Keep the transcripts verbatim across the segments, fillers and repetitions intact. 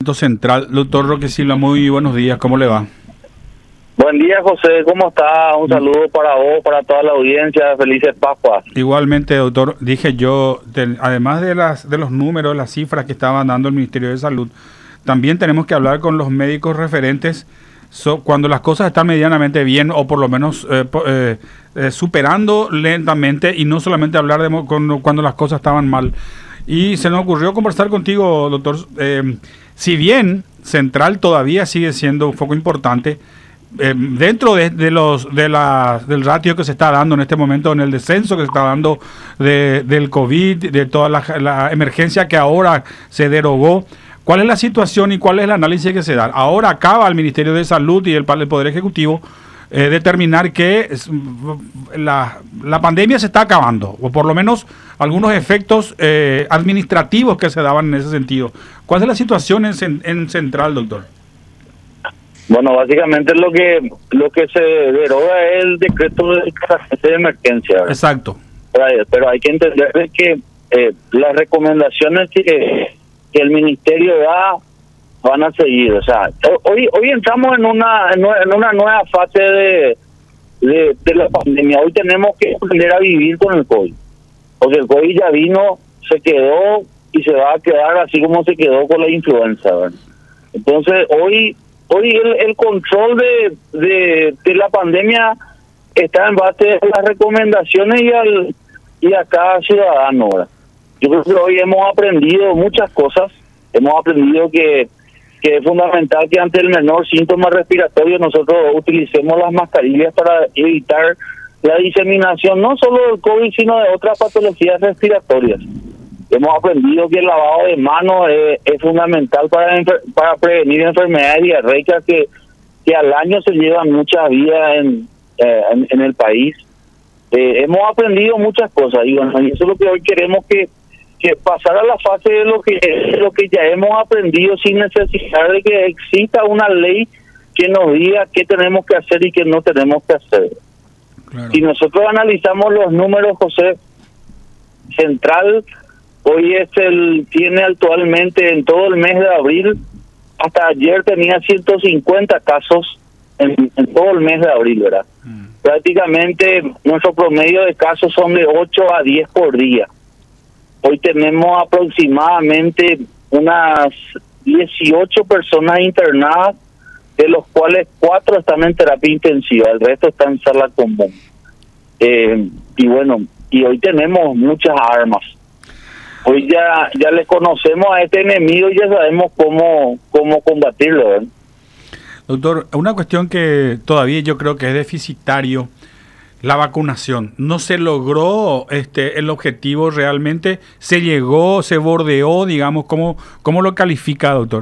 Departamento Central. Doctor Roque Silva, muy buenos días, ¿cómo le va? Buen día, José, ¿cómo está? Un saludo para vos, para toda la audiencia, felices Pascuas. Igualmente, doctor, dije yo, de, además de las de los números, las cifras que estaban dando el Ministerio de Salud, también tenemos que hablar con los médicos referentes so, cuando las cosas están medianamente bien o por lo menos eh, eh, eh, superando lentamente y no solamente hablar de con, cuando las cosas estaban mal. Y se nos ocurrió conversar contigo, doctor, eh, si bien Central todavía sigue siendo un foco importante, Eh, dentro de, de los de la, del ratio que se está dando en este momento, en el descenso que se está dando de, del COVID, de toda la, la emergencia que ahora se derogó, ¿cuál es la situación y cuál es el análisis que se da? Ahora acaba el Ministerio de Salud y el, el Poder Ejecutivo eh, determinar que es, la, la pandemia se está acabando, o por lo menos algunos efectos eh, administrativos que se daban en ese sentido. ¿Cuál es la situación en, en Central, doctor? Bueno, básicamente lo que lo que se deroga es el decreto de, de emergencia, ¿verdad? Exacto. Pero, pero hay que entender que eh, las recomendaciones que, que el ministerio da van a seguir. O sea, hoy hoy entramos en una en una nueva fase de, de, de la pandemia. Hoy tenemos que aprender a vivir con el COVID. Porque el COVID ya vino, se quedó y se va a quedar así como se quedó con la influenza, ¿verdad? Entonces, hoy... Hoy el, el control de, de, de la pandemia está en base a las recomendaciones y al y a cada ciudadano. ¿verdad? Yo creo que hoy hemos aprendido muchas cosas. Hemos aprendido que, que es fundamental que ante el menor síntoma respiratorio nosotros utilicemos las mascarillas para evitar la diseminación no solo del COVID, sino de otras patologías respiratorias. Hemos aprendido que el lavado de manos es, es fundamental para para prevenir enfermedades diarreicas que, que al año se llevan muchas vidas en, eh, en, en el país. Eh, hemos aprendido muchas cosas y bueno, eso es lo que hoy queremos que, que pasar a la fase de lo que de lo que ya hemos aprendido sin necesidad de que exista una ley que nos diga qué tenemos que hacer y qué no tenemos que hacer. Claro. Si nosotros analizamos los números, José, Central hoy es el tiene actualmente en todo el mes de abril, hasta ayer tenía ciento cincuenta casos en, en todo el mes de abril, ¿verdad? Mm. Prácticamente nuestro promedio de casos son de ocho a diez por día. Hoy tenemos aproximadamente unas dieciocho personas internadas, de los cuales cuatro están en terapia intensiva, el resto está en sala común. Eh, y bueno, y hoy tenemos muchas armas. Hoy ya ya le conocemos a este enemigo y ya sabemos cómo cómo combatirlo, ¿eh? Doctor, una cuestión que todavía yo creo que es deficitario, la vacunación. ¿No se logró este el objetivo realmente? ¿Se llegó, se bordeó, digamos? ¿Cómo, cómo lo califica, doctor?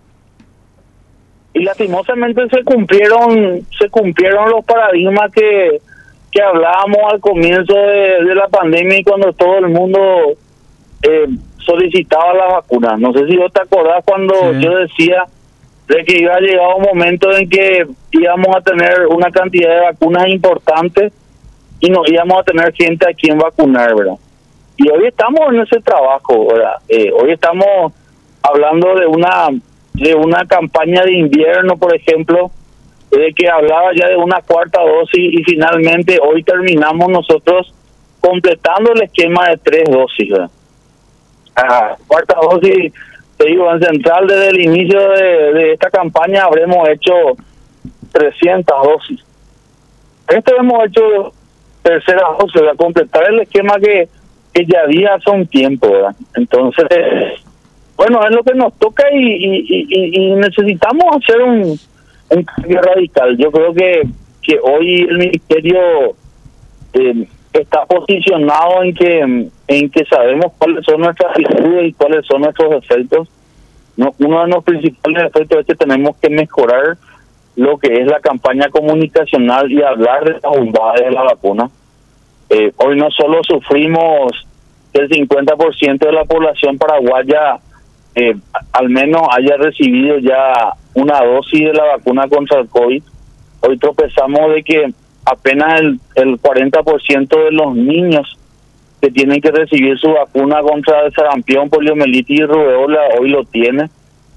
Y lastimosamente se cumplieron se cumplieron los paradigmas que, que hablábamos al comienzo de, de la pandemia y cuando todo el mundo... Eh, solicitaba las vacunas. No sé si vos te acordás cuando sí. yo decía de que iba a llegar un momento en que íbamos a tener una cantidad de vacunas importantes y nos íbamos a tener gente a quien vacunar, ¿verdad? Y hoy estamos en ese trabajo, ¿verdad? Eh, hoy estamos hablando de una de una campaña de invierno, por ejemplo, de que hablaba ya de una cuarta dosis y finalmente hoy terminamos nosotros completando el esquema de tres dosis, ¿verdad? Ah, cuarta dosis, te digo, en Central desde el inicio de, de esta campaña habremos hecho trescientas dosis. Esto hemos hecho tercera dosis, a completar el esquema que, que ya había hace un tiempo, ¿verdad? Entonces, bueno, es lo que nos toca y, y, y, y necesitamos hacer un, un cambio radical. Yo creo que, que hoy el Ministerio... Eh, está posicionado en que en que sabemos cuáles son nuestras virtudes y cuáles son nuestros defectos. No, uno de los principales defectos es que tenemos que mejorar lo que es la campaña comunicacional y hablar de las bondades de la vacuna. Eh, hoy no solo sufrimos que el cincuenta por ciento de la población paraguaya eh, al menos haya recibido ya una dosis de la vacuna contra el COVID. Hoy tropezamos de que apenas el, el cuarenta por ciento de los niños que tienen que recibir su vacuna contra el sarampión, poliomielitis y rubeola hoy lo tiene.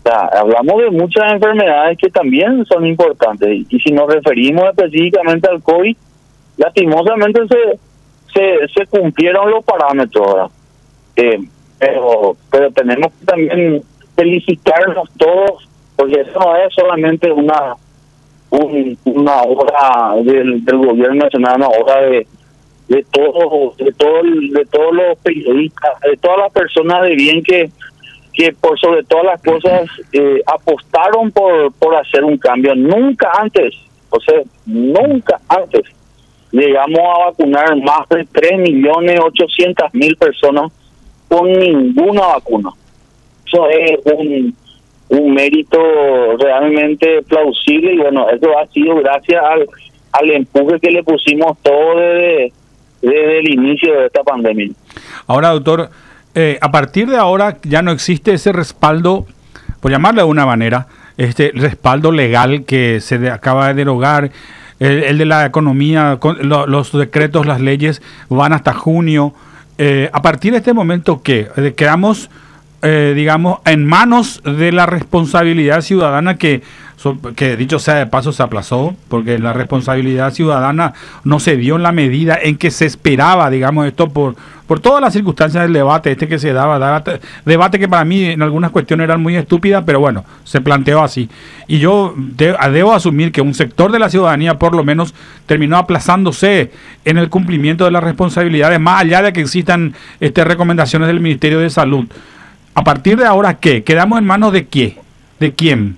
sea, hablamos de muchas enfermedades que también son importantes. Y, y si nos referimos específicamente al COVID, lastimosamente se se, se cumplieron los parámetros, ¿verdad? Eh, pero, pero tenemos que también felicitarnos todos, porque eso no es solamente una un, una obra del, del gobierno nacional, una obra de de todos de todo de todos los periodistas, de todas las personas de bien que que por sobre todas las cosas eh, apostaron por por hacer un cambio. Nunca antes, o sea, nunca antes llegamos a vacunar más de tres millones ochocientas mil personas con ninguna vacuna. Eso es un, un mérito realmente plausible, y bueno, eso ha sido gracias al, al empuje que le pusimos todos desde, desde el inicio de esta pandemia. Ahora, doctor, eh, a partir de ahora ya no existe ese respaldo, por llamarlo de una manera, este respaldo legal que se de, acaba de derogar. El, el de la economía, con, lo, los decretos, las leyes van hasta junio. Eh, a partir de este momento, ¿qué? Eh, quedamos, eh, digamos, en manos de la responsabilidad ciudadana que, so, que, dicho sea de paso, se aplazó, porque la responsabilidad ciudadana no se dio en la medida en que se esperaba, digamos, esto por, por todas las circunstancias del debate este que se daba, debate, debate que para mí en algunas cuestiones eran muy estúpidas, pero bueno, se planteó así. Y yo de, debo asumir que un sector de la ciudadanía por lo menos terminó aplazándose en el cumplimiento de las responsabilidades, más allá de que existan este, recomendaciones del Ministerio de Salud. A partir de ahora, ¿qué? ¿Quedamos en manos de quién? ¿De quién?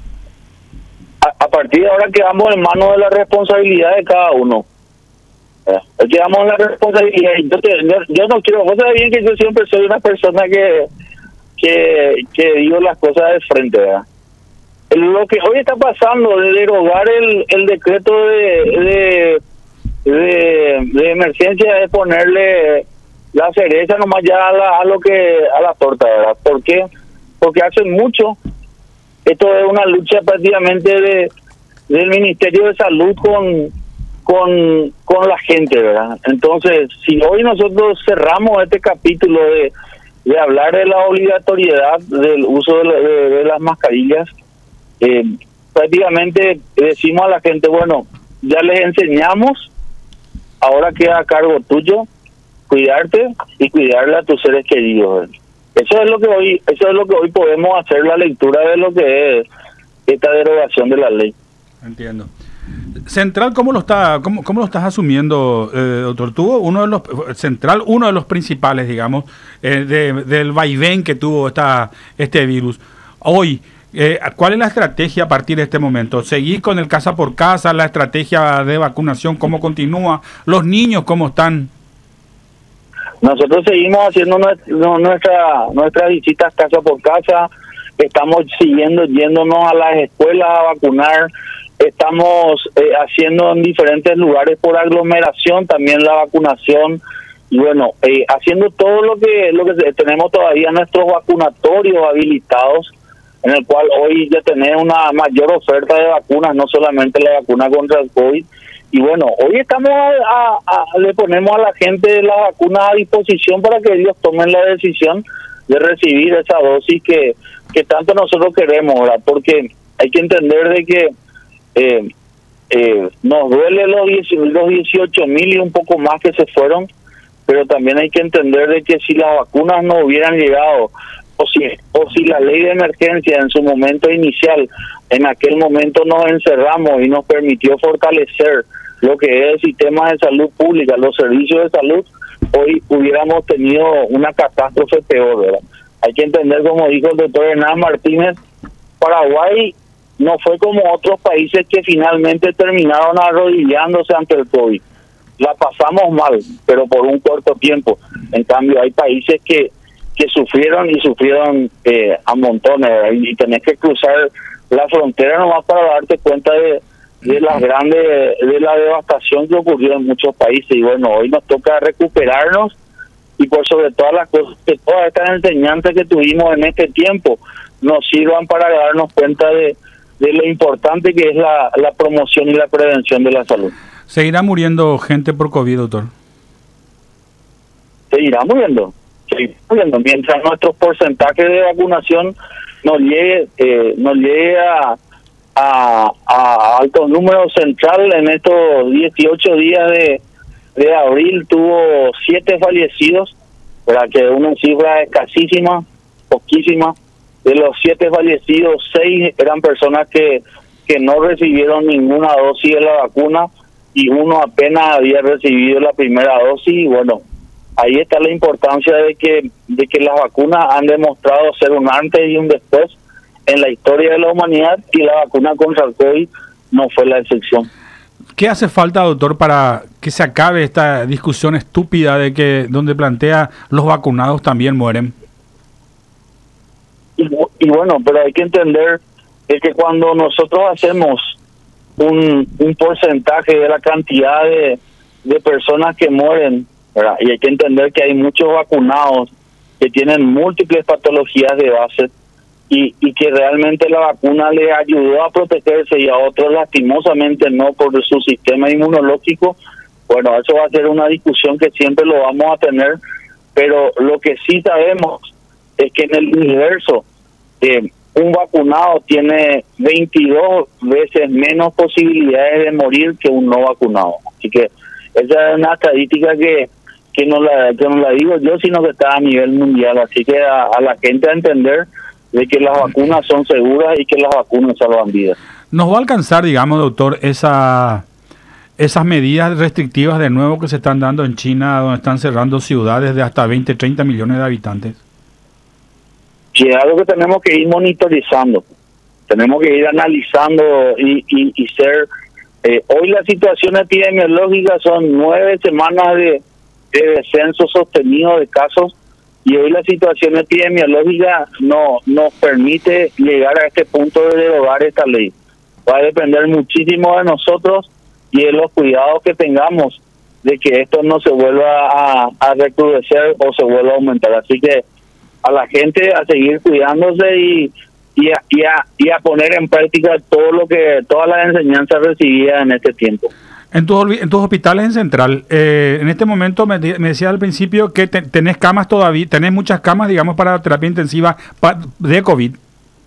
A, a partir de ahora quedamos en manos de la responsabilidad de cada uno. Eh, quedamos en la responsabilidad. Yo, te, yo, yo no quiero, vos sabés bien que yo siempre soy una persona que que, que digo las cosas de frente, ¿verdad? Lo que hoy está pasando de derogar el, el decreto de, de, de, de emergencia es ponerle la cereza nomás ya a, la, a lo que a la torta, ¿verdad? ¿Por qué? Porque hace mucho esto es una lucha prácticamente de del Ministerio de Salud con con con la gente, ¿verdad? Entonces, si hoy nosotros cerramos este capítulo de de hablar de la obligatoriedad del uso de, la, de, de las mascarillas, eh, prácticamente decimos a la gente, bueno, ya les enseñamos, ahora queda a cargo tuyo cuidarte y cuidarle a tus seres queridos. Eso es lo que hoy, eso es lo que hoy podemos hacer, la lectura de lo que es esta derogación de la ley. Entiendo. Central, ¿cómo lo está, cómo, cómo lo estás asumiendo, eh, doctor? Tuvo uno de los Central, uno de los principales, digamos, eh, de, del vaivén que tuvo esta este virus. Hoy, eh, ¿cuál es la estrategia a partir de este momento? ¿Seguir con el casa por casa, la estrategia de vacunación, cómo continúa? ¿Los niños cómo están? Nosotros seguimos haciendo nuestra nuestras visitas casa por casa, estamos siguiendo yéndonos a las escuelas a vacunar. Estamos eh, haciendo en diferentes lugares por aglomeración también la vacunación, y bueno, eh, haciendo todo lo que lo que tenemos todavía nuestros vacunatorios habilitados, en el cual hoy ya tenemos una mayor oferta de vacunas, no solamente la vacuna contra el COVID. Y bueno, hoy estamos a, a, a, le ponemos a la gente las vacunas a disposición para que ellos tomen la decisión de recibir esa dosis que, que tanto nosotros queremos, ¿verdad? Porque hay que entender de que Eh, eh, nos duele los, los dieciocho mil y un poco más que se fueron, pero también hay que entender de que si las vacunas no hubieran llegado, o si o si la ley de emergencia en su momento inicial, en aquel momento nos encerramos y nos permitió fortalecer lo que es el sistema de salud pública, los servicios de salud, hoy hubiéramos tenido una catástrofe peor, ¿verdad? Hay que entender, como dijo el doctor Hernán Martínez, Paraguay no fue como otros países que finalmente terminaron arrodillándose ante el COVID. La pasamos mal, pero por un corto tiempo. En cambio, hay países que que sufrieron y sufrieron eh, a montones, ¿verdad? Y tenés que cruzar la frontera nomás para darte cuenta de, de las grandes, de la devastación que ocurrió en muchos países. Y bueno, hoy nos toca recuperarnos y por sobre todas las cosas, que todas estas enseñanzas que tuvimos en este tiempo nos sirvan para darnos cuenta de de lo importante que es la, la promoción y la prevención de la salud. ¿Seguirá muriendo gente por COVID, doctor? Seguirá muriendo, seguirá muriendo. Mientras nuestros porcentajes de vacunación no llegue, eh, no llegue a, a, a altos números. Central en estos dieciocho días de, de abril tuvo siete fallecidos, para que una cifra escasísima, poquísima. De los siete fallecidos, seis eran personas que, que no recibieron ninguna dosis de la vacuna y uno apenas había recibido la primera dosis. Y bueno, ahí está la importancia de que de que las vacunas han demostrado ser un antes y un después en la historia de la humanidad, y la vacuna contra el COVID no fue la excepción. ¿Qué hace falta, doctor, para que se acabe esta discusión estúpida de que donde plantea los vacunados también mueren? Y, y bueno, pero hay que entender es que cuando nosotros hacemos un, un porcentaje de la cantidad de, de personas que mueren, ¿verdad? Y hay que entender que hay muchos vacunados que tienen múltiples patologías de base, y, y que realmente la vacuna les ayudó a protegerse y a otros lastimosamente no por su sistema inmunológico. Bueno, eso va a ser una discusión que siempre lo vamos a tener, pero lo que sí sabemos es que en el universo eh, un vacunado tiene veintidós veces menos posibilidades de morir que un no vacunado. Así que esa es una estadística que que no la que no la digo yo, sino que está a nivel mundial. Así que a, a la gente a entender de que las vacunas son seguras y que las vacunas salvan vidas. ¿Nos va a alcanzar, digamos, doctor, esa esas medidas restrictivas de nuevo que se están dando en China, donde están cerrando ciudades de hasta veinte, treinta millones de habitantes? Sí, es algo que tenemos que ir monitorizando, tenemos que ir analizando y, y, y ser... Eh, hoy la situación epidemiológica son nueve semanas de, de descenso sostenido de casos, y hoy la situación epidemiológica no nos permite llegar a este punto de derogar esta ley. Va a depender muchísimo de nosotros y de los cuidados que tengamos de que esto no se vuelva a, a recrudecer o se vuelva a aumentar. Así que a la gente a seguir cuidándose y, y, a, y, a, y a poner en práctica todo lo que todas las enseñanzas recibidas en este tiempo. En tus, en tus hospitales en Central, eh, en este momento me, me decías al principio que te, tenés camas todavía, tenés muchas camas, digamos, para terapia intensiva pa, de COVID.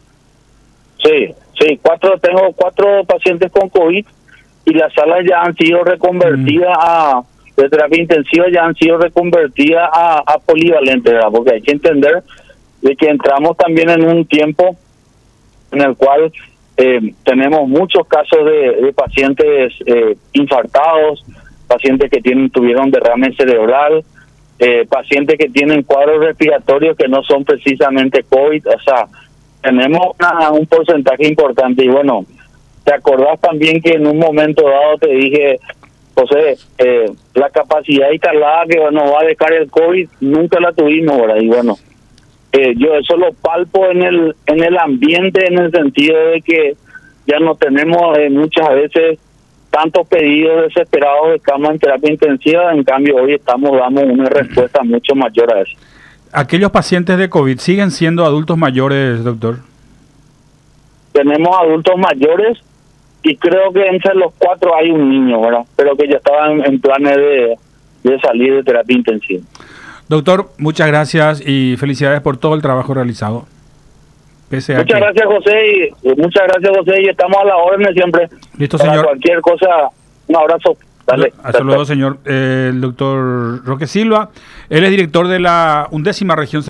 Sí, sí, cuatro tengo cuatro pacientes con COVID, y las salas ya han sido reconvertidas mm. a de terapia intensiva, ya han sido reconvertidas a, a polivalente, ¿verdad? Porque hay que entender de que entramos también en un tiempo en el cual eh, tenemos muchos casos de, de pacientes eh, infartados, pacientes que tienen tuvieron derrame cerebral, eh, pacientes que tienen cuadros respiratorios que no son precisamente COVID. O sea, tenemos una, un porcentaje importante. Y bueno, te acordás también que en un momento dado te dije, José, eh, la capacidad instalada que nos va a dejar el COVID nunca la tuvimos, ¿verdad? Y bueno, eh, yo eso lo palpo en el en el ambiente, en el sentido de que ya no tenemos eh, muchas veces tantos pedidos desesperados de cama en terapia intensiva. En cambio, hoy estamos dando una respuesta mucho mayor a eso. ¿Aquellos pacientes de COVID siguen siendo adultos mayores, doctor? Tenemos adultos mayores, y creo que entre los cuatro hay un niño, ¿verdad? Pero que ya estaban en planes de, de salir de terapia intensiva. Doctor, muchas gracias y felicidades por todo el trabajo realizado. Pese a muchas que... gracias, José, y muchas gracias, José, y estamos a la orden siempre. Listo, Para señor. cualquier cosa, un abrazo. Dale. Hasta luego, señor. Eh, el doctor Roque Silva, él es director de la undécima región